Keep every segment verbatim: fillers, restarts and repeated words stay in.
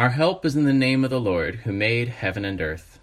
Our help is in the name of the Lord, who made heaven and earth.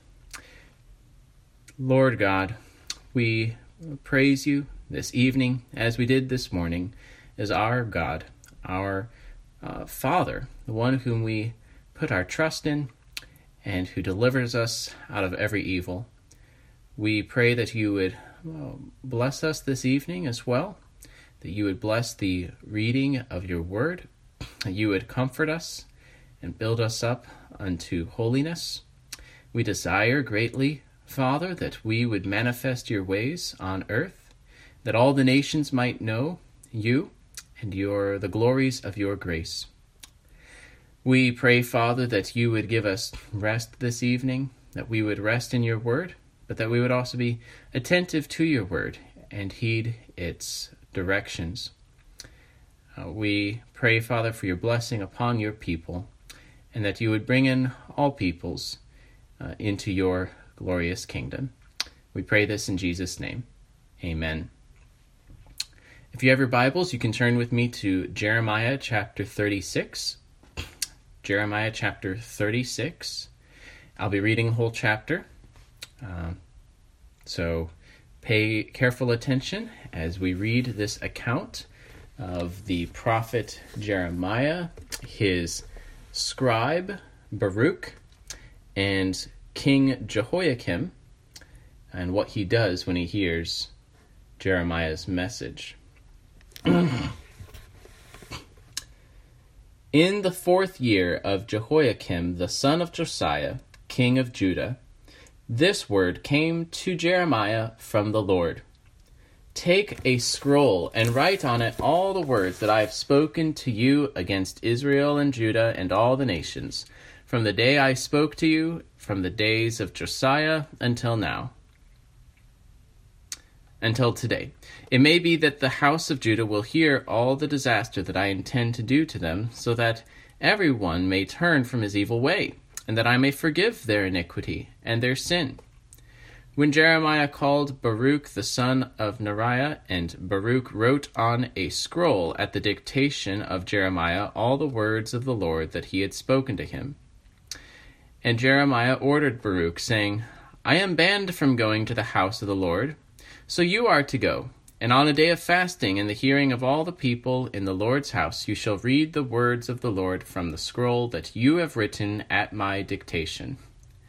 Lord God, we praise you this evening, as we did this morning, as our God, our uh, Father, the one whom we put our trust in, and who delivers us out of every evil. We pray that you would well, bless us this evening as well, that you would bless the reading of your word, that you would comfort us and build us up unto holiness. We desire greatly, Father, that we would manifest your ways on earth, that all the nations might know you and your the glories of your grace. We pray, Father, that you would give us rest this evening, that we would rest in your word, but that we would also be attentive to your word and heed its directions. Uh, we pray, Father, for your blessing upon your people, and that you would bring in all peoples uh, into your glorious kingdom. We pray this in Jesus' name. Amen. If you have your Bibles, you can turn with me to Jeremiah chapter thirty-six. Jeremiah chapter thirty-six. I'll be reading the whole chapter. Uh, so pay careful attention as we read this account of the prophet Jeremiah, his scribe Baruch, and King Jehoiakim, and what he does when he hears Jeremiah's message. In the fourth year of Jehoiakim, the son of Josiah, king of Judah, this word came to Jeremiah from the Lord. Take a scroll and write on it all the words that I have spoken to you against Israel and Judah and all the nations, from the day I spoke to you, from the days of Josiah until now, until today. It may be that the house of Judah will hear all the disaster that I intend to do to them, so that everyone may turn from his evil way, and that I may forgive their iniquity and their sin. When Jeremiah called Baruch the son of Neriah, and Baruch wrote on a scroll at the dictation of Jeremiah all the words of the Lord that he had spoken to him. And Jeremiah ordered Baruch, saying, I am banned from going to the house of the Lord, so you are to go. And on a day of fasting, in the hearing of all the people in the Lord's house, you shall read the words of the Lord from the scroll that you have written at my dictation.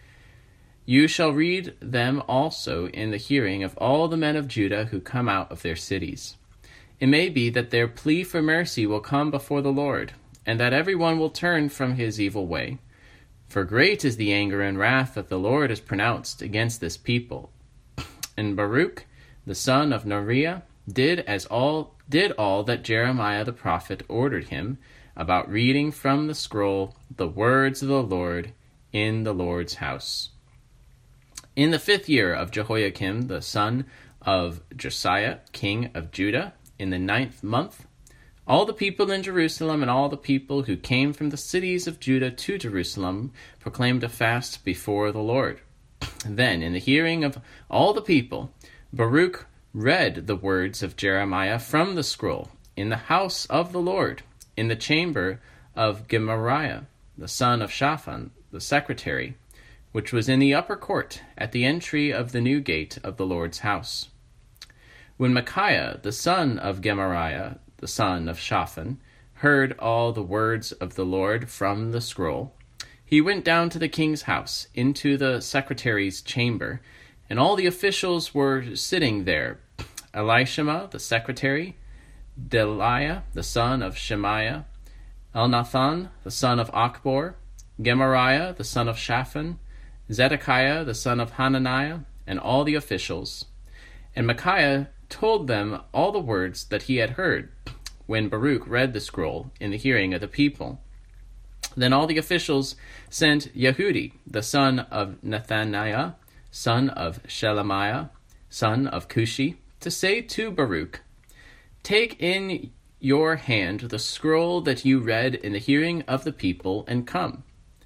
You shall read them also in the hearing of all the men of Judah who come out of their cities. It may be that their plea for mercy will come before the Lord, and that everyone will turn from his evil way. For great is the anger and wrath that the Lord has pronounced against this people. And Baruch, the son of Neriah, did as all did all that Jeremiah the prophet ordered him about reading from the scroll the words of the Lord in the Lord's house. In the fifth year of Jehoiakim, the son of Josiah, king of Judah, in the ninth month, all the people in Jerusalem and all the people who came from the cities of Judah to Jerusalem proclaimed a fast before the Lord. Then, in the hearing of all the people, Baruch read the words of Jeremiah from the scroll in the house of the Lord, in the chamber of Gemariah, the son of Shaphan, the secretary, which was in the upper court at the entry of the new gate of the Lord's house. When Micaiah, the son of Gemariah, the son of Shaphan, heard all the words of the Lord from the scroll, he went down to the king's house, into the secretary's chamber, and all the officials were sitting there, Elishama, the secretary, Delaiah, the son of Shemaiah, Elnathan, the son of Achbor, Gemariah, the son of Shaphan, Zedekiah, the son of Hananiah, and all the officials. And Micaiah told them all the words that he had heard, when Baruch read the scroll in the hearing of the people. Then all the officials sent Yehudi, the son of Nethaniah, son of Shelemiah, son of Cushi, to say to Baruch, Take in your hand the scroll that you read in the hearing of the people, and come.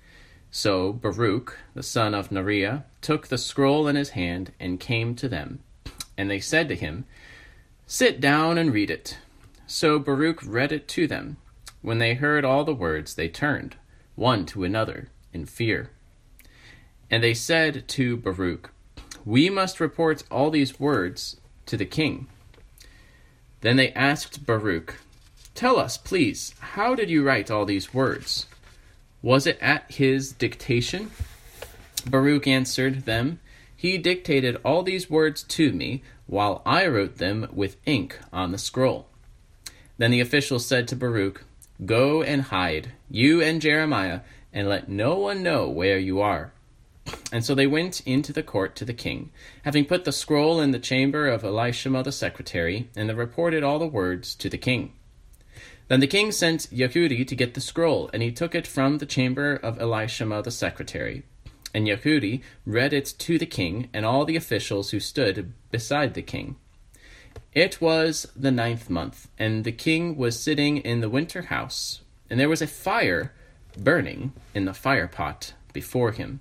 So Baruch, the son of Neriah, took the scroll in his hand and came to them. And they said to him, Sit down and read it. So Baruch read it to them. When they heard all the words, they turned, one to another, in fear. And they said to Baruch, "We must report all these words to the king." Then they asked Baruch, "Tell us, please, how did you write all these words? Was it at his dictation?" Baruch answered them, "He dictated all these words to me, while I wrote them with ink on the scroll." Then the officials said to Baruch, "Go and hide, you and Jeremiah, and let no one know where you are." And so they went into the court to the king, having put the scroll in the chamber of Elishama the secretary, and they reported all the words to the king. Then the king sent Yehudi to get the scroll, and he took it from the chamber of Elishama the secretary. And Yehudi read it to the king and all the officials who stood beside the king. It was the ninth month, and the king was sitting in the winter house, and there was a fire burning in the firepot before him.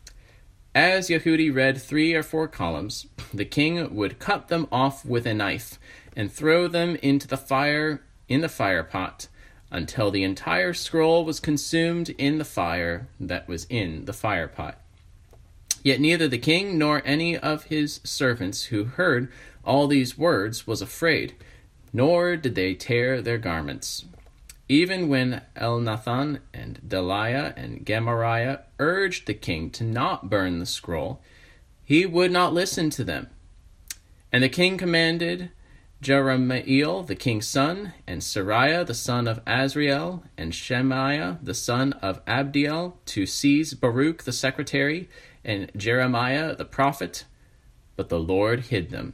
As Yehudi read three or four columns, the king would cut them off with a knife and throw them into the fire in the firepot until the entire scroll was consumed in the fire that was in the firepot. Yet neither the king nor any of his servants who heard all these words was afraid, nor did they tear their garments. Even when Elnathan and Delaiah and Gemariah urged the king to not burn the scroll, he would not listen to them. And the king commanded Jerahmeel the king's son, and Seraiah the son of Azriel, and Shemaiah the son of Abdiel to seize Baruch the secretary, and Jeremiah the prophet, but the Lord hid them.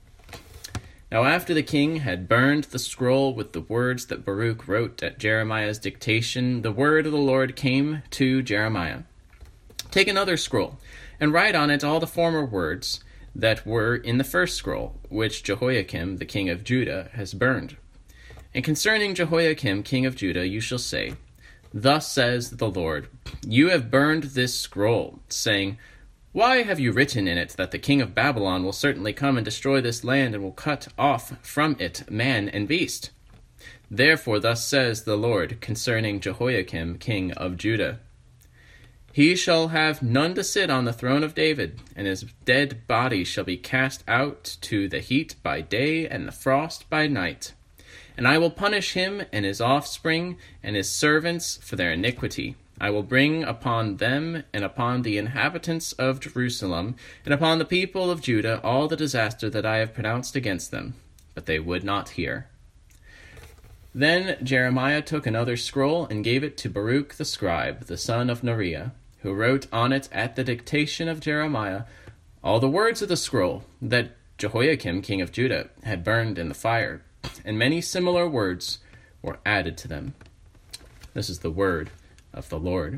Now after the king had burned the scroll with the words that Baruch wrote at Jeremiah's dictation, the word of the Lord came to Jeremiah. "Take another scroll, and write on it all the former words that were in the first scroll, which Jehoiakim the king of Judah has burned. And concerning Jehoiakim king of Judah you shall say, Thus says the Lord, You have burned this scroll, saying, Why have you written in it that the king of Babylon will certainly come and destroy this land and will cut off from it man and beast? Therefore thus says the Lord concerning Jehoiakim king of Judah, He shall have none to sit on the throne of David, and his dead body shall be cast out to the heat by day and the frost by night. And I will punish him and his offspring and his servants for their iniquity. I will bring upon them and upon the inhabitants of Jerusalem and upon the people of Judah all the disaster that I have pronounced against them. But they would not hear. Then Jeremiah took another scroll and gave it to Baruch the scribe, the son of Neriah, who wrote on it at the dictation of Jeremiah all the words of the scroll that Jehoiakim king of Judah had burned in the fire, and many similar words were added to them. This is the word of the Lord.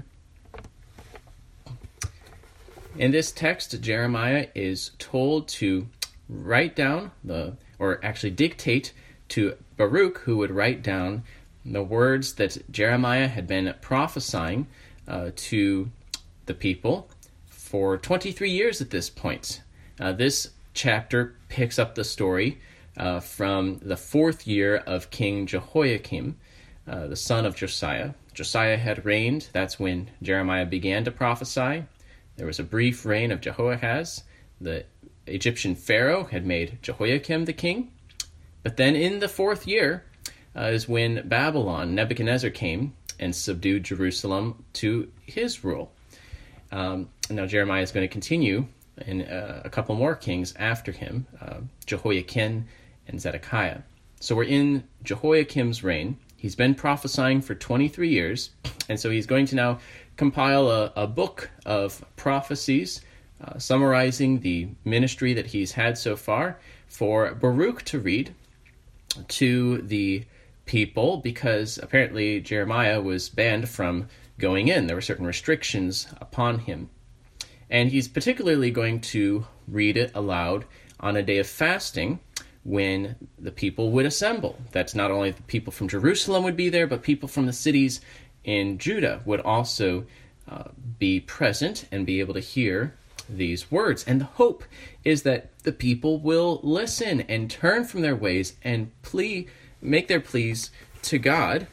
In this text, Jeremiah is told to write down, the, or actually dictate to Baruch, who would write down the words that Jeremiah had been prophesying uh, to the people for twenty-three years at this point. Uh, this chapter picks up the story uh, from the fourth year of King Jehoiakim, uh, the son of Josiah. Josiah had reigned. That's when Jeremiah began to prophesy. There was a brief reign of Jehoahaz. The Egyptian Pharaoh had made Jehoiakim the king. But then in the fourth year uh, is when Babylon, Nebuchadnezzar came and subdued Jerusalem to his rule. Um, now Jeremiah is going to continue in uh, a couple more kings after him, uh, Jehoiakim and Zedekiah. So we're in Jehoiakim's reign. He's been prophesying for twenty-three years, and so he's going to now compile a, a book of prophecies uh, summarizing the ministry that he's had so far for Baruch to read to the people, because apparently Jeremiah was banned from going in. There were certain restrictions upon him. And he's particularly going to read it aloud on a day of fasting when the people would assemble. That's not only the people from Jerusalem would be there, but people from the cities in Judah would also uh, be present and be able to hear these words. And the hope is that the people will listen and turn from their ways and plea, make their pleas to God,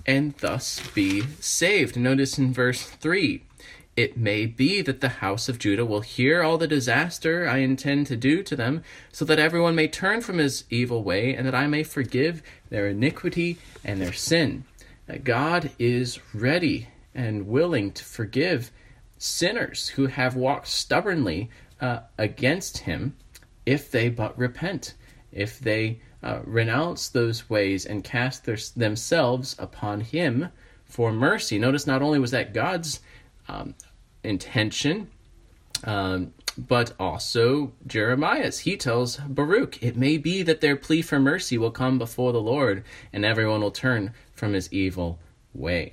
and thus be saved. Notice in verse three, it may be that the house of Judah will hear all the disaster I intend to do to them, so that everyone may turn from his evil way, and that I may forgive their iniquity and their sin. That God is ready and willing to forgive sinners who have walked stubbornly uh, against him if they but repent, if they uh, renounce those ways and cast their, themselves upon him for mercy. Notice not only was that God's um, intention, um, but also Jeremiah's. He tells Baruch, it may be that their plea for mercy will come before the Lord, and everyone will turn from his evil way.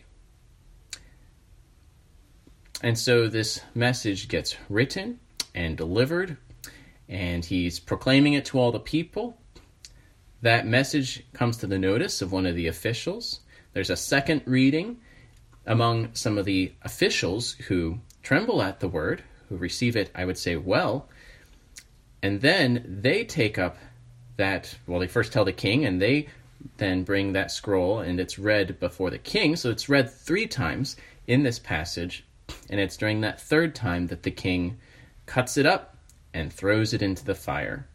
And so this message gets written and delivered, and he's proclaiming it to all the people. That message comes to the notice of one of the officials. There's a second reading among some of the officials who tremble at the word, who receive it, I would say, well. And then they take up that, well, they first tell the king, and they then bring that scroll, and it's read before the king. So it's read three times in this passage, and it's during that third time that the king cuts it up and throws it into the fire.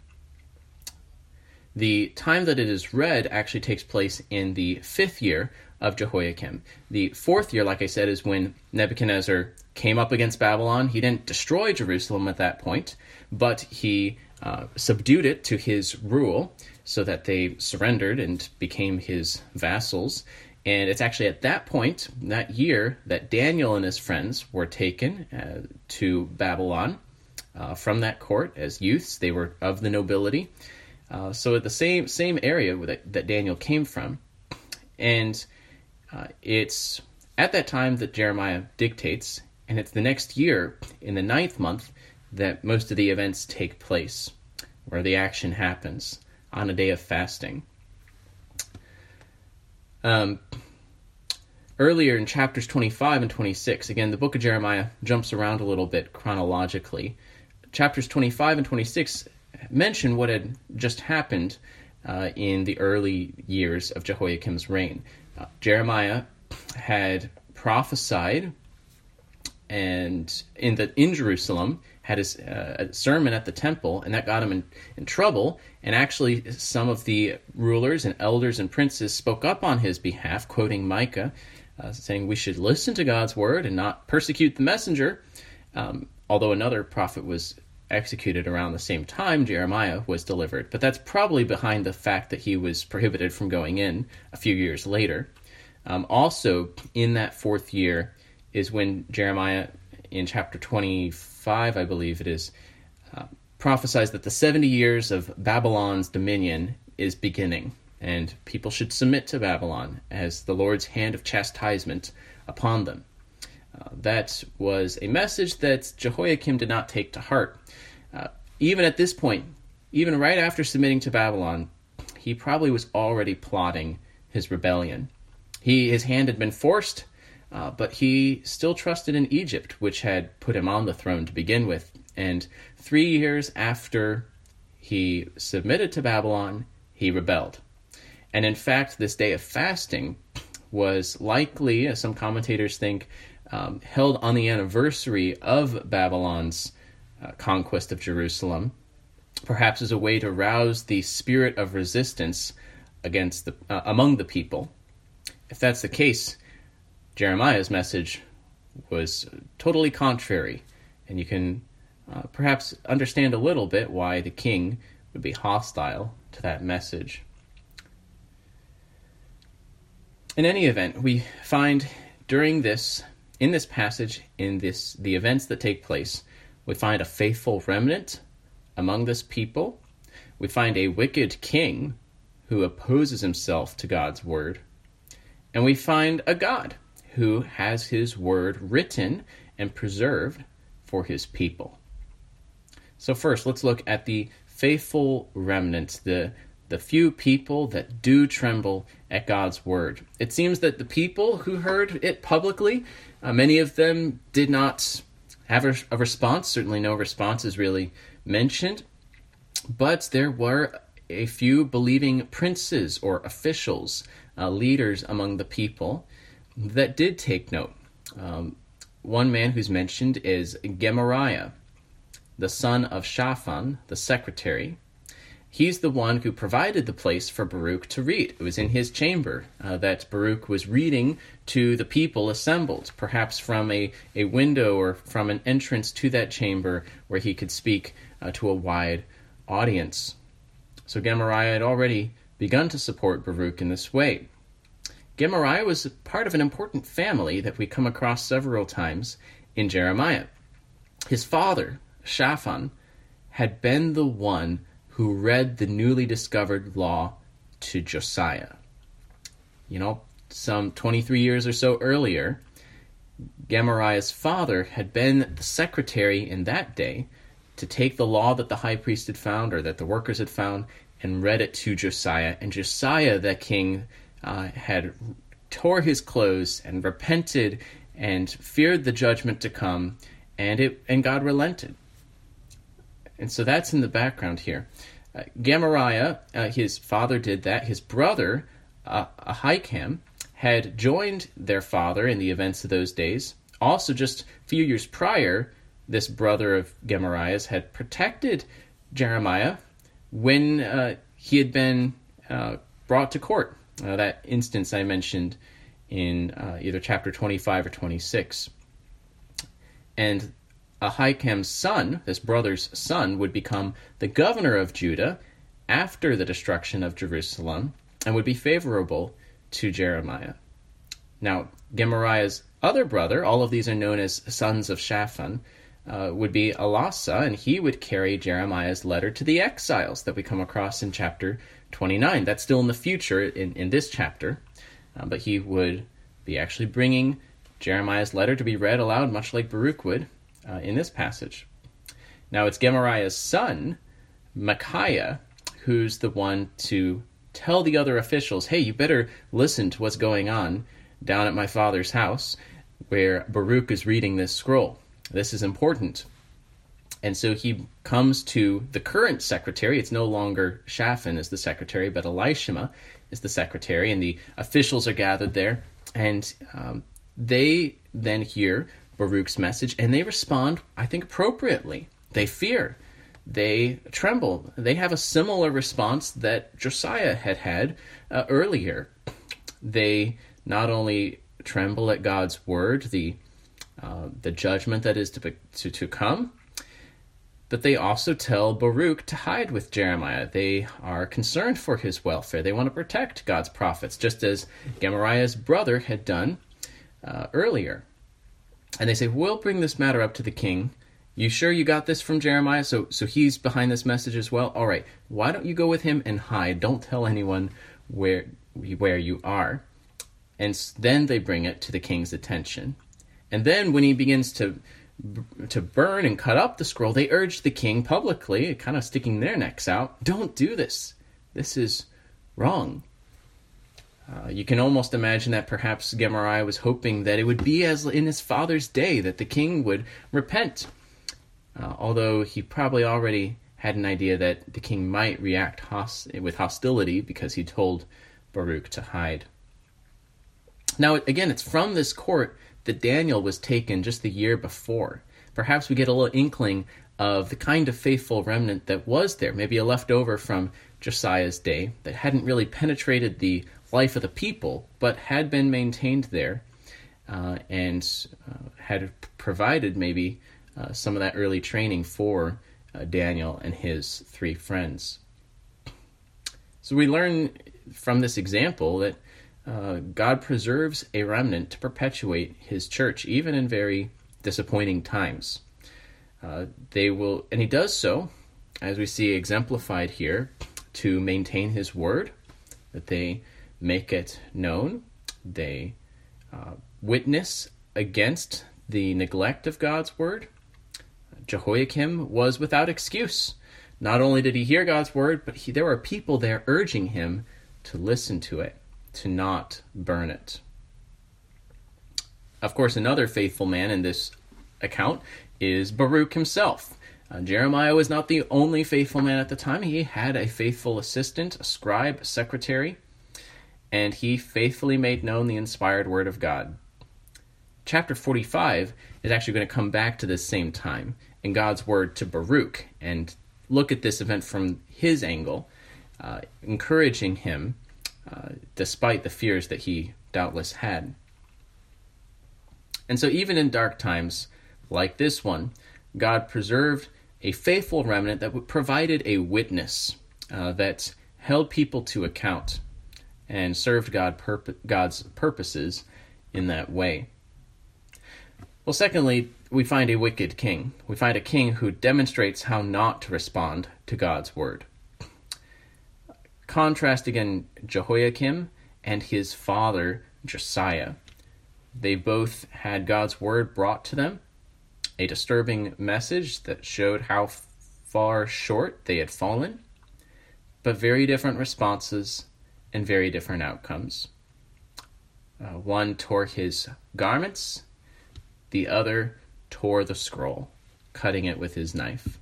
The time that it is read actually takes place in the fifth year of Jehoiakim. The fourth year, like I said, is when Nebuchadnezzar came up against Babylon. He didn't destroy Jerusalem at that point, but he uh, subdued it to his rule so that they surrendered and became his vassals. And it's actually at that point, that year, that Daniel and his friends were taken uh, to Babylon uh, from that court as youths. They were of the nobility. Uh, so at the same same area that, that Daniel came from. And uh, it's at that time that Jeremiah dictates, and it's the next year, in the ninth month, that most of the events take place, where the action happens on a day of fasting. Um, earlier in chapters twenty-five and twenty-six, again, the book of Jeremiah jumps around a little bit chronologically. Chapters twenty-five and twenty-six mention what had just happened uh, in the early years of Jehoiakim's reign. Uh, Jeremiah had prophesied and in the in Jerusalem had his, uh, a sermon at the temple, and that got him in, in trouble. And actually, some of the rulers and elders and princes spoke up on his behalf, quoting Micah, uh, saying we should listen to God's word and not persecute the messenger. Um, although another prophet was executed around the same time Jeremiah was delivered. But that's probably behind the fact that he was prohibited from going in a few years later. Um, also, in that fourth year is when Jeremiah, in chapter twenty-five, I believe it is, uh, prophesies that the seventy years of Babylon's dominion is beginning, and people should submit to Babylon as the Lord's hand of chastisement upon them. Uh, that was a message that Jehoiakim did not take to heart. Uh, even at this point, even right after submitting to Babylon, he probably was already plotting his rebellion. He, his hand had been forced, uh, but he still trusted in Egypt, which had put him on the throne to begin with. And three years after he submitted to Babylon, he rebelled. And in fact, this day of fasting was likely, as some commentators think, Um, held on the anniversary of Babylon's uh, conquest of Jerusalem, perhaps as a way to rouse the spirit of resistance against the uh, among the people. If that's the case, Jeremiah's message was totally contrary, and you can uh, perhaps understand a little bit why the king would be hostile to that message. In any event, we find during this In this passage, in this the events that take place, we find a faithful remnant among this people. We find a wicked king who opposes himself to God's word. And we find a God who has his word written and preserved for his people. So first, let's look at the faithful remnant, the the few people that do tremble at God's word. It seems that the people who heard it publicly, uh, many of them did not have a, a response. Certainly no response is really mentioned. But there were a few believing princes or officials, uh, leaders among the people. that did take note. Um, one man who's mentioned is Gemariah, the son of Shaphan, the secretary. He's the one who provided the place for Baruch to read. It was in his chamber uh, that Baruch was reading to the people assembled, perhaps from a, a window or from an entrance to that chamber where he could speak uh, to a wide audience. So Gemariah had already begun to support Baruch in this way. Gemariah was part of an important family that we come across several times in Jeremiah. His father, Shaphan, had been the one who read the newly discovered law to Josiah. You know, some twenty-three years or so earlier, Gemariah's father had been the secretary in that day to take the law that the high priest had found, or that the workers had found, and read it to Josiah. And Josiah, the king, uh, had tore his clothes and repented and feared the judgment to come, and it and God relented. And so that's in the background here. Uh, Gemariah, uh, his father did that. His brother, uh, Ahikam, had joined their father in the events of those days. Also, just a few years prior, this brother of Gemariah's had protected Jeremiah when uh, he had been uh, brought to court. Uh, that instance I mentioned in uh, either chapter twenty-five or twenty-six. And Ahikam's son, this brother's son, would become the governor of Judah after the destruction of Jerusalem and would be favorable to Jeremiah. Now, Gemariah's other brother, all of these are known as sons of Shaphan, uh, would be Elasa, and he would carry Jeremiah's letter to the exiles that we come across in chapter twenty-nine. That's still in the future in, in this chapter, uh, but he would be actually bringing Jeremiah's letter to be read aloud, much like Baruch would uh, in this passage. Now, it's Gemariah's son, Micaiah, who's the one to tell the other officials, hey, you better listen to what's going on down at my father's house where Baruch is reading this scroll. This is important. And so he comes to the current secretary. It's no longer Shaphan as the secretary, but Elishama is the secretary, and the officials are gathered there. And um, they then hear Baruch's message, and they respond, I think, appropriately. They fear. They tremble. They have a similar response that Josiah had had uh, earlier. They not only tremble at God's word, the uh, the judgment that is to, be, to to come, but they also tell Baruch to hide with Jeremiah. They are concerned for his welfare. They want to protect God's prophets, just as Gemariah's brother had done uh, earlier. And they say, we'll bring this matter up to the king. You sure you got this from Jeremiah? So so he's behind this message as well? All right, why don't you go with him and hide? Don't tell anyone where where you are. And then they bring it to the king's attention. And then when he begins to to burn and cut up the scroll, they urge the king publicly, kind of sticking their necks out, don't do this. This is wrong. Uh, you can almost imagine that perhaps Gemariah was hoping that it would be as in his father's day, that the king would repent. Uh, although he probably already had an idea that the king might react host- with hostility because he told Baruch to hide. Now, again, it's from this court that Daniel was taken just the year before. Perhaps we get a little inkling of the kind of faithful remnant that was there, maybe a leftover from Josiah's day that hadn't really penetrated the life of the people, but had been maintained there uh, and uh, had provided maybe uh, some of that early training for uh, Daniel and his three friends. So we learn from this example that Uh, God preserves a remnant to perpetuate his church, even in very disappointing times. Uh, they will, and he does so, as we see exemplified here, to maintain his word, that they make it known. They uh, witness against the neglect of God's word. Jehoiakim was without excuse. Not only did he hear God's word, but he, there were people there urging him to listen to it, to not burn it. Of course, another faithful man in this account is Baruch himself. Uh, Jeremiah was not the only faithful man at the time. He had a faithful assistant, a scribe, a secretary. and he faithfully made known the inspired word of God. Chapter forty-five is actually going to come back to this same time in God's word to Baruch and look at this event from his angle, uh, encouraging him uh, despite the fears that he doubtless had. And so even in dark times like this one, God preserved a faithful remnant that provided a witness uh, that held people to account and served God purpo- God's purposes in that way. Well, secondly, we find a wicked king. We find a king who demonstrates how not to respond to God's word. Contrast again Jehoiakim and his father Josiah. They both had God's word brought to them, a disturbing message that showed how far short they had fallen, but very different responses and very different outcomes. Uh, one tore his garments, the other tore the scroll, cutting it with his knife.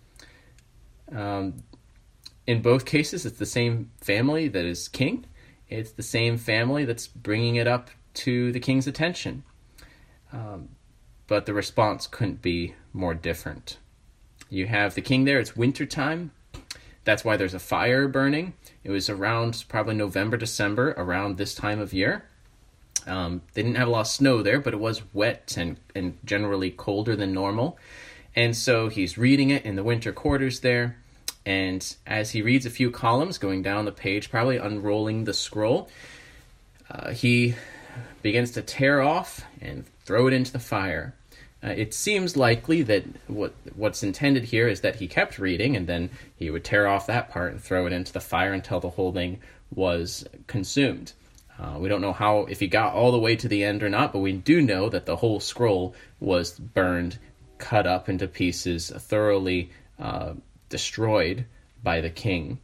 Um, in both cases, it's the same family that is king. It's the same family that's bringing it up to the king's attention. Um, but the response couldn't be more different. You have the king there. It's wintertime. That's why there's a fire burning. It was around probably November, December, around this time of year. Um, they didn't have a lot of snow there, but it was wet and, and generally colder than normal. And so he's reading it in the winter quarters there. And as he reads a few columns, going down the page, probably unrolling the scroll, uh, he begins to tear off and throw it into the fire. Uh, it seems likely that what what's intended here is that he kept reading, and then he would tear off that part and throw it into the fire until the whole thing was consumed. Uh, we don't know how, if he got all the way to the end or not, but we do know that the whole scroll was burned, cut up into pieces, thoroughly uh, destroyed by the king.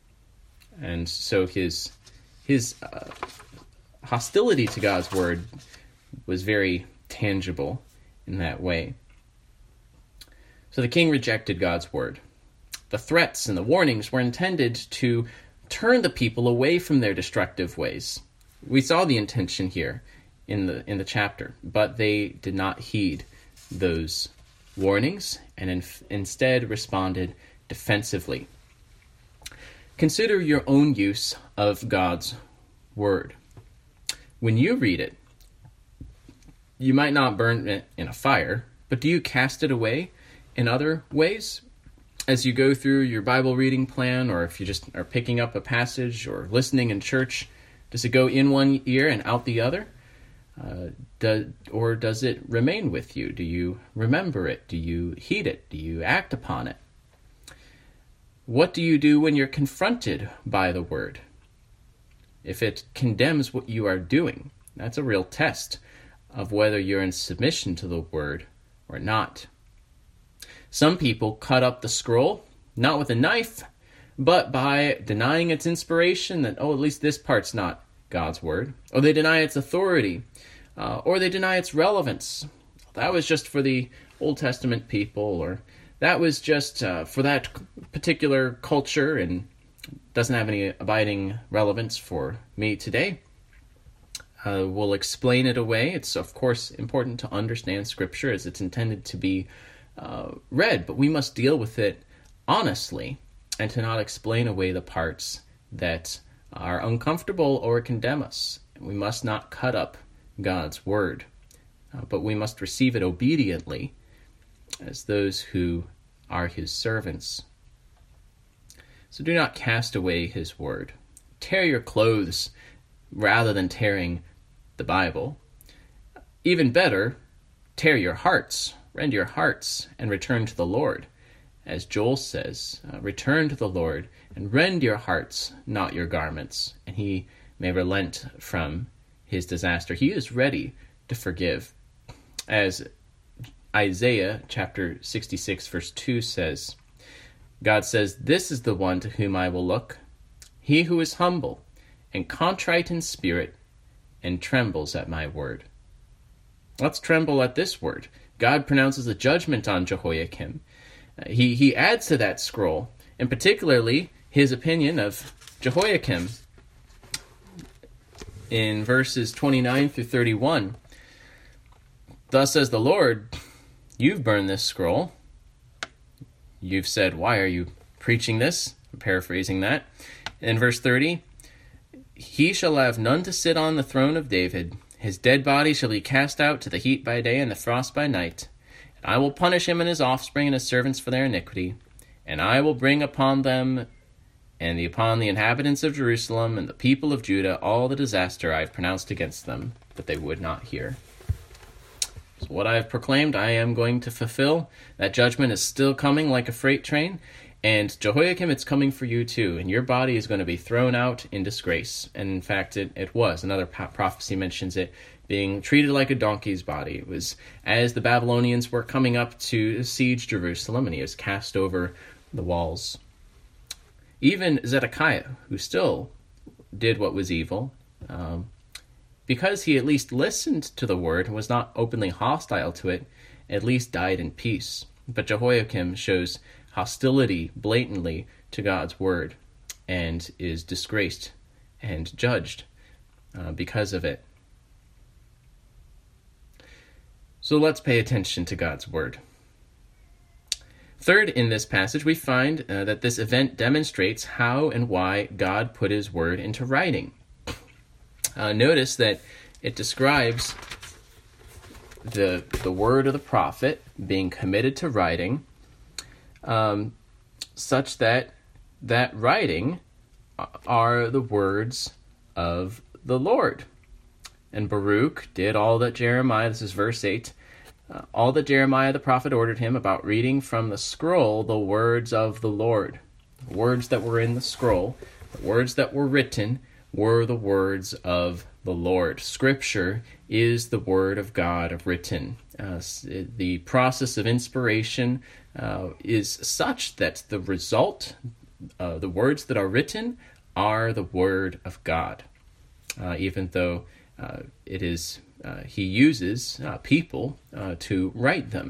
And so his his uh, hostility to God's word was very tangible in that way. So the king rejected God's word. The threats and the warnings were intended to turn the people away from their destructive ways. We saw the intention here in the in the chapter, but they did not heed those warnings and in, instead responded defensively. Consider your own use of God's word. When you read it, you might not burn it in a fire, but do you cast it away in other ways? As you go through your Bible reading plan, or if you just are picking up a passage or listening in church, does it go in one ear and out the other? Uh, do, or does it remain with you? Do you remember it? Do you heed it? Do you act upon it? What do you do when you're confronted by the word? If it condemns what you are doing, that's a real test of whether you're in submission to the word or not. Some people cut up the scroll, not with a knife, but by denying its inspiration, that, oh, at least this part's not God's word. Or they deny its authority, uh, or they deny its relevance. That was just for the Old Testament people, or that was just uh, for that particular culture and doesn't have any abiding relevance for me today. Uh, we'll explain it away. It's, of course, important to understand Scripture as it's intended to be uh, read, but we must deal with it honestly and to not explain away the parts that are uncomfortable or condemn us. We must not cut up God's word, uh, but we must receive it obediently as those who are his servants. So do not cast away his word. Tear your clothes rather than tearing the Bible. Even better, tear your hearts, rend your hearts, and return to the Lord. As Joel says, uh, return to the Lord and rend your hearts, not your garments, and he may relent from his disaster. He is ready to forgive. As Isaiah chapter sixty-six verse two says, God says, "This is the one to whom I will look, he who is humble and contrite in spirit and trembles at my word." Let's tremble at this word. God pronounces a judgment on Jehoiakim. Uh, he, he adds to that scroll, and particularly his opinion of Jehoiakim. in verses twenty-nine through thirty-one. Thus says the Lord, you've burned this scroll. You've said, why are you preaching this? I'm paraphrasing that. In verse thirty, he shall have none to sit on the throne of David. His dead body shall be cast out to the heat by day and the frost by night. And I will punish him and his offspring and his servants for their iniquity. And I will bring upon them and the, upon the inhabitants of Jerusalem and the people of Judah all the disaster I have pronounced against them, but they would not hear. So what I have proclaimed, I am going to fulfill. That judgment is still coming like a freight train. And Jehoiakim, it's coming for you too. And your body is going to be thrown out in disgrace. And in fact, it, it was. Another prophecy mentions it being treated like a donkey's body. It was as the Babylonians were coming up to siege Jerusalem, and he was cast over the walls. Even Zedekiah, who still did what was evil, um, because he at least listened to the word and was not openly hostile to it, at least died in peace. But Jehoiakim shows hostility blatantly to God's word and is disgraced and judged uh, because of it. So let's pay attention to God's word. Third, in this passage, we find uh, that this event demonstrates how and why God put his word into writing. Uh, notice that it describes the the word of the prophet being committed to writing, um, such that that writing are the words of the Lord. And Baruch did all that Jeremiah, this is verse eight, uh, all that Jeremiah the prophet ordered him about reading from the scroll the words of the Lord. The words that were in the scroll, the words that were written, were the words of the Lord. Scripture is the word of God written. Uh, the process of inspiration uh, is such that the result, uh, the words that are written, are the word of God. Uh, even though uh, it is, uh, he uses uh, people uh, to write them.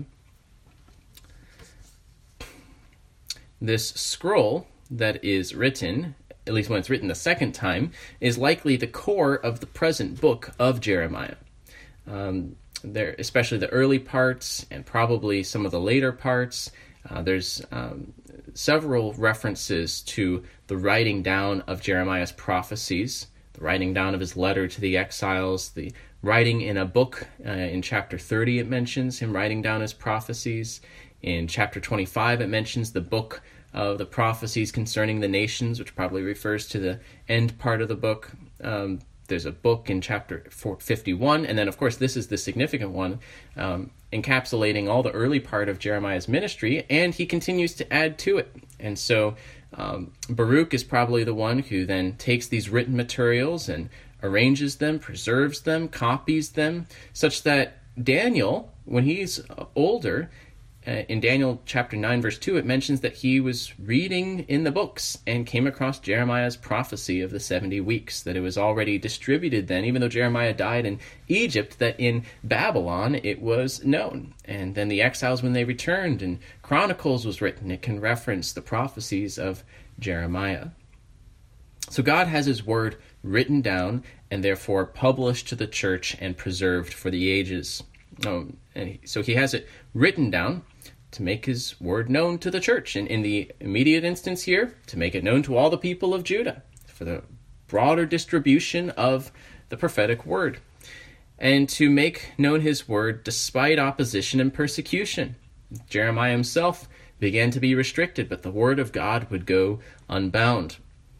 This scroll that is written, at least when it's written the second time, is likely the core of the present book of Jeremiah. Um, there, especially the early parts and probably some of the later parts, uh, there's um, several references to the writing down of Jeremiah's prophecies, the writing down of his letter to the exiles, the writing in a book. Uh, in chapter thirty, it mentions him writing down his prophecies. In chapter twenty-five, it mentions the book of the prophecies concerning the nations, which probably refers to the end part of the book. Um, there's a book in chapter fifty-one, and then, of course, this is the significant one, um, encapsulating all the early part of Jeremiah's ministry, and he continues to add to it. And so um, Baruch is probably the one who then takes these written materials and arranges them, preserves them, copies them, such that Daniel, when he's older, Uh, in Daniel chapter nine, verse two, it mentions that he was reading in the books and came across Jeremiah's prophecy of the seventy weeks, that it was already distributed then, even though Jeremiah died in Egypt, that in Babylon it was known. And then the exiles, when they returned, and Chronicles was written, it can reference the prophecies of Jeremiah. So God has his word written down and therefore published to the church and preserved for the ages. Oh, and so he has it written down to make his word known to the church, and in the immediate instance here, to make it known to all the people of Judah, for the broader distribution of the prophetic word, and to make known his word despite opposition and persecution. Jeremiah himself began to be restricted, but the word of God would go unbound.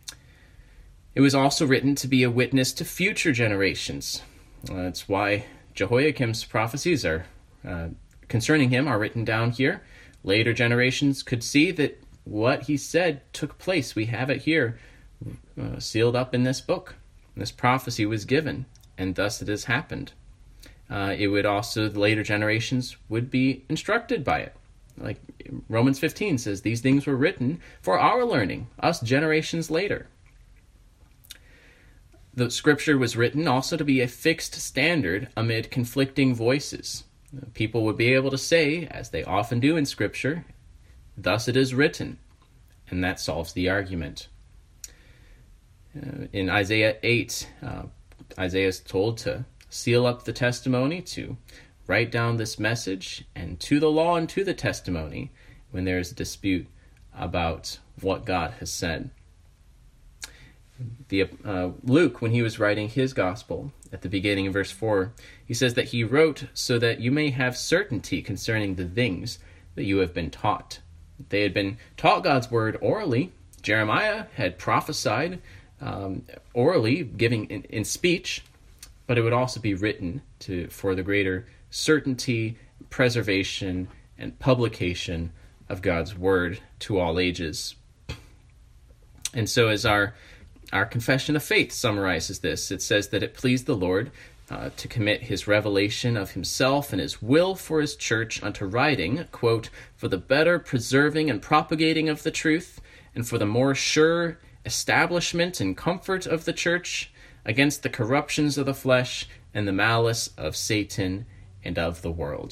It was also written to be a witness to future generations. Uh, that's why Jehoiakim's prophecies are uh, concerning him are written down here. Later generations could see that what he said took place. We have it here uh, sealed up in this book. This prophecy was given, and thus it has happened. Uh, it would also, the later generations would be instructed by it. Like Romans fifteen says, these things were written for our learning, us generations later. The scripture was written also to be a fixed standard amid conflicting voices. People would be able to say, as they often do in scripture, thus it is written, and that solves the argument. Uh, in Isaiah eight, uh, Isaiah is told to seal up the testimony, to write down this message, and to the law and to the testimony when there is a dispute about what God has said. The uh, Luke, when he was writing his gospel, at the beginning of verse four, he says that he wrote so that you may have certainty concerning the things that you have been taught. They had been taught God's word orally. Jeremiah had prophesied um, orally, giving in, in speech, but it would also be written to for the greater certainty, preservation, and publication of God's word to all ages. And so as our Our confession of faith summarizes this. It says that it pleased the Lord uh, to commit his revelation of himself and his will for his church unto writing, quote, for the better preserving and propagating of the truth, and for the more sure establishment and comfort of the church against the corruptions of the flesh and the malice of Satan and of the world.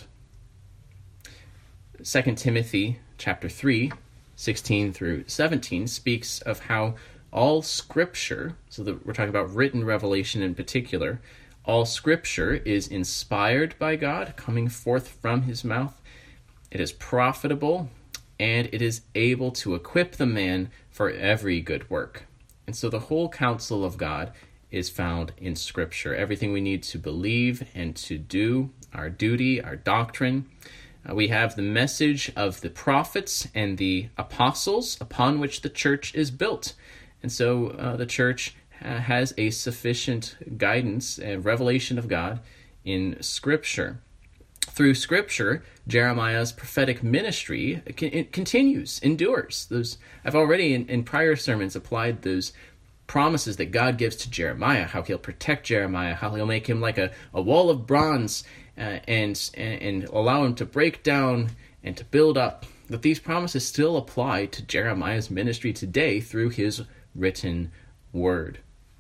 Second Timothy chapter three, sixteen through seventeen speaks of how all Scripture, so that we're talking about written revelation in particular, all Scripture is inspired by God, coming forth from his mouth. It is profitable, and it is able to equip the man for every good work. And so the whole counsel of God is found in Scripture. Everything we need to believe and to do, our duty, our doctrine. Uh, we have the message of the prophets and the apostles upon which the church is built. And so uh, the church uh, has a sufficient guidance and revelation of God in Scripture. Through Scripture, Jeremiah's prophetic ministry it continues, endures. Those I've already in, in prior sermons applied those promises that God gives to Jeremiah, how he'll protect Jeremiah, how he'll make him like a, a wall of bronze uh, and, and, and allow him to break down and to build up. That these promises still apply to Jeremiah's ministry today through his written word.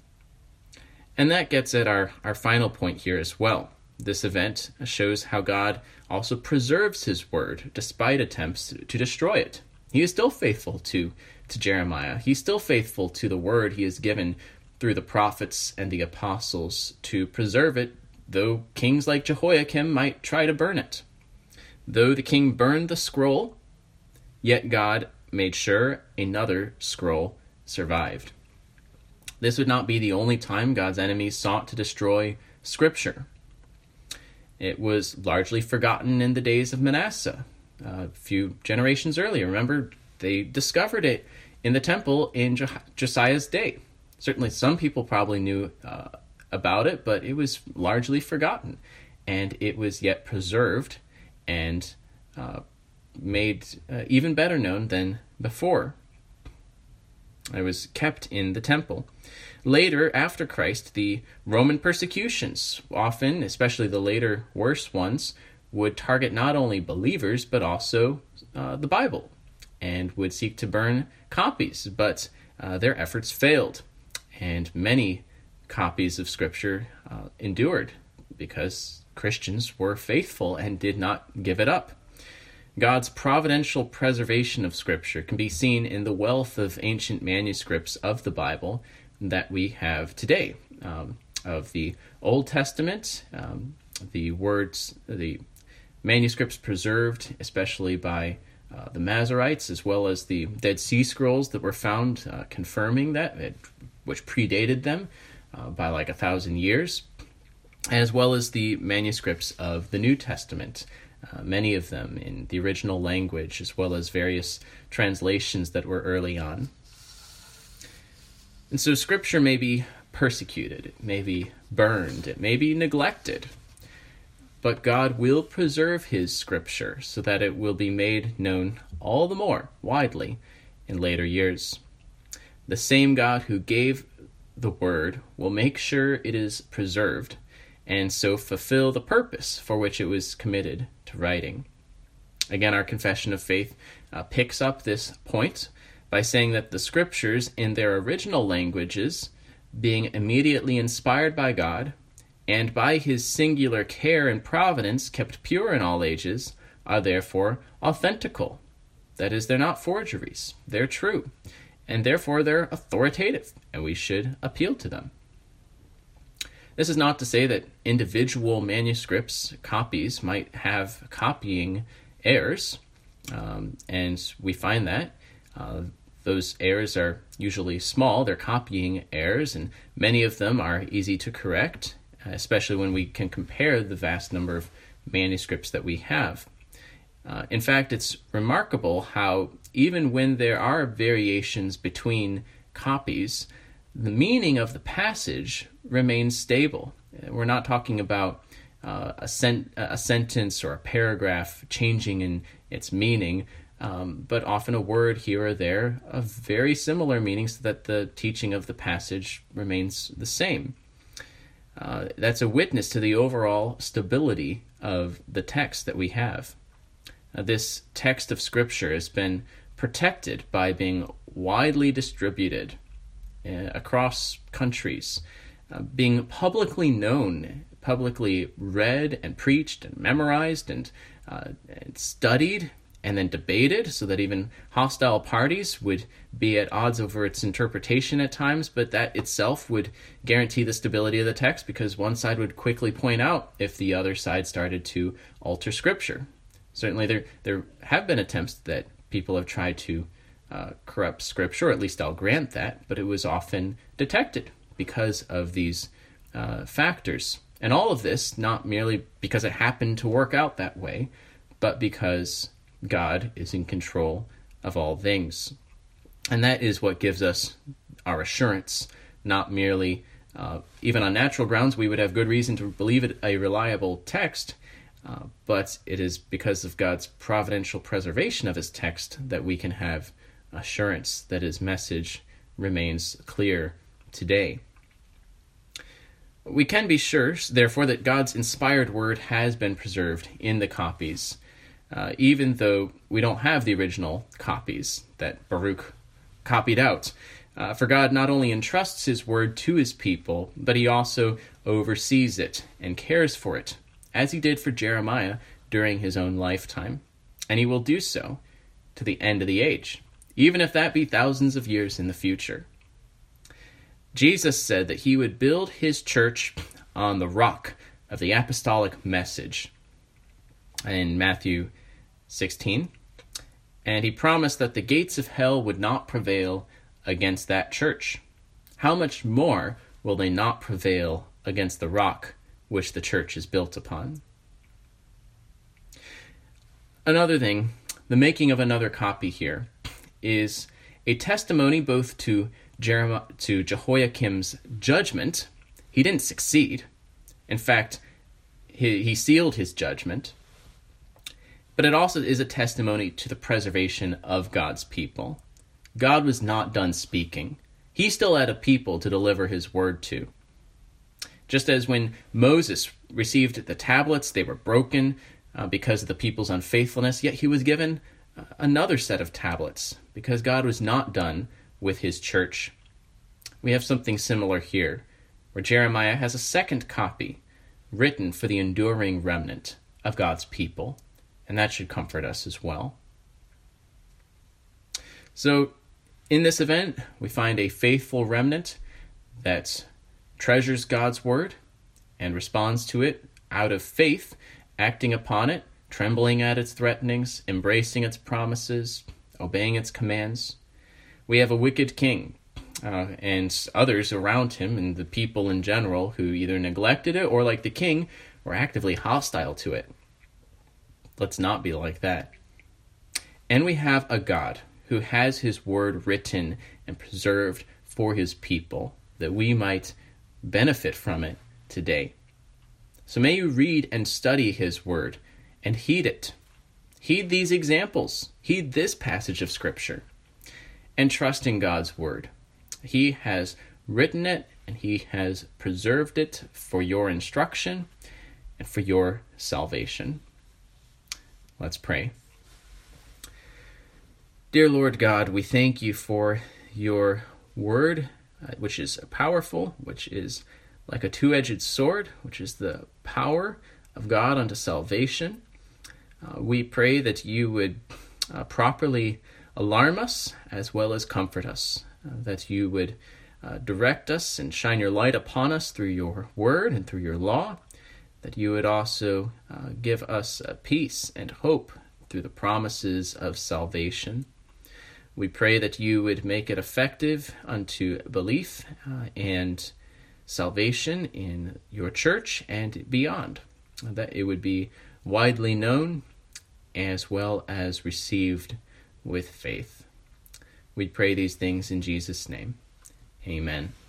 And that gets at our, our final point here as well. This event shows how God also preserves his word despite attempts to destroy it. He is still faithful to, to Jeremiah. He's still faithful to the word he has given through the prophets and the apostles to preserve it, though kings like Jehoiakim might try to burn it. Though the king burned the scroll, yet God made sure another scroll survived. This would not be the only time God's enemies sought to destroy Scripture. It was largely forgotten in the days of Manasseh, a few generations earlier. Remember, they discovered it in the temple in Josiah's day. Certainly some people probably knew uh, about it, but it was largely forgotten. And it was yet preserved and uh, made uh, even better known than before. It was kept in the temple. Later, after Christ, the Roman persecutions, often, especially the later worse ones, would target not only believers, but also uh, the Bible, and would seek to burn copies, but uh, their efforts failed, and many copies of Scripture uh, endured because Christians were faithful and did not give it up. God's providential preservation of Scripture can be seen in the wealth of ancient manuscripts of the Bible that we have today. Um, of the Old Testament, um, the words, the manuscripts preserved, especially by uh, the Masoretes, as well as the Dead Sea Scrolls that were found uh, confirming that, which predated them uh, by like a thousand years, as well as the manuscripts of the New Testament. Uh, many of them in the original language, as well as various translations that were early on. And so Scripture may be persecuted, it may be burned, it may be neglected, but God will preserve his Scripture so that it will be made known all the more widely in later years. The same God who gave the Word will make sure it is preserved and so fulfill the purpose for which it was committed to writing. Again, our confession of faith uh, picks up this point by saying that the Scriptures in their original languages, being immediately inspired by God, and by his singular care and providence kept pure in all ages, are therefore authentical. That is, they're not forgeries, they're true, and therefore they're authoritative, and we should appeal to them. This is not to say that individual manuscripts, copies, might have copying errors, um, and we find that. Uh, those errors are usually small, they're copying errors, and many of them are easy to correct, especially when we can compare the vast number of manuscripts that we have. Uh, in fact, it's remarkable how even when there are variations between copies, the meaning of the passage remains stable. We're not talking about uh, a, sen- a sentence or a paragraph changing in its meaning, um, but often a word here or there of very similar meanings so that the teaching of the passage remains the same. Uh, that's a witness to the overall stability of the text that we have. Uh, this text of Scripture has been protected by being widely distributed uh, across countries, uh, being publicly known, publicly read and preached and memorized and, uh, and studied and then debated so that even hostile parties would be at odds over its interpretation at times, but that itself would guarantee the stability of the text because one side would quickly point out if the other side started to alter Scripture. Certainly there there have been attempts that people have tried to uh, corrupt Scripture, or at least I'll grant that, but it was often detected because of these uh, factors. And all of this, not merely because it happened to work out that way, but because God is in control of all things. And that is what gives us our assurance, not merely, uh, even on natural grounds, we would have good reason to believe it a reliable text, uh, but it is because of God's providential preservation of his text that we can have assurance that his message remains clear today. We can be sure, therefore, that God's inspired word has been preserved in the copies, uh, even though we don't have the original copies that Baruch copied out. Uh, for God not only entrusts his word to his people, but he also oversees it and cares for it, as he did for Jeremiah during his own lifetime. And he will do so to the end of the age, even if that be thousands of years in the future. Jesus said that he would build his church on the rock of the apostolic message in Matthew sixteen. And he promised that the gates of hell would not prevail against that church. How much more will they not prevail against the rock which the church is built upon? Another thing, the making of another copy here is a testimony both to Jeremiah, to Jehoiakim's judgment. He didn't succeed. In fact, he, he sealed his judgment. But it also is a testimony to the preservation of God's people. God was not done speaking. He still had a people to deliver his word to. Just as when Moses received the tablets, they were broken uh, because of the people's unfaithfulness, yet he was given uh, another set of tablets because God was not done with his church. We have something similar here, where Jeremiah has a second copy written for the enduring remnant of God's people, and that should comfort us as well. So, in this event, we find a faithful remnant that treasures God's word and responds to it out of faith, acting upon it, trembling at its threatenings, embracing its promises, obeying its commands. We have a wicked king uh, and others around him and the people in general who either neglected it or, like the king, were actively hostile to it. Let's not be like that. And we have a God who has his word written and preserved for his people, that we might benefit from it today. So may you read and study his word and heed it. Heed these examples. Heed this passage of Scripture. And trust in God's word. He has written it and he has preserved it for your instruction and for your salvation. Let's pray. Dear Lord God, we thank you for your word, uh, which is powerful, which is like a two-edged sword, which is the power of God unto salvation. Uh, we pray that you would uh, properly alarm us as well as comfort us, uh, that you would uh, direct us and shine your light upon us through your word and through your law, that you would also uh, give us uh, peace and hope through the promises of salvation. We pray that you would make it effective unto belief uh, and salvation in your church and beyond, that it would be widely known as well as received with faith. We pray these things in Jesus' name. Amen.